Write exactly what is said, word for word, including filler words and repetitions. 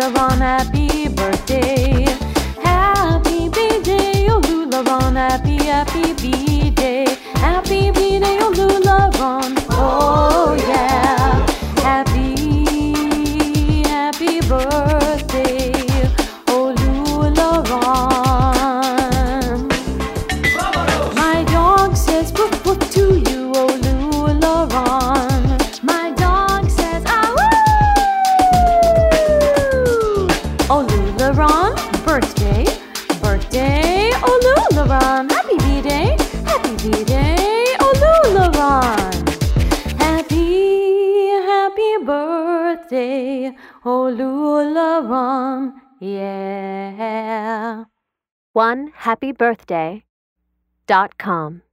Lularon, happy birthday. Happy B-Day, oh Lularon, happy, happy B-Day. Happy B-Day, oh Lularon, oh yeah. Happy, happy birthday, oh Lularon. My dog says woof woof to you, oh Lularon. My dog says ah woo. Oh Lularon, birthday, birthday, oh Lularon. Happy B-Day, happy B-Day, oh Lularon. Happy, happy birthday, oh Lularon, yeah. one happy birthday dot com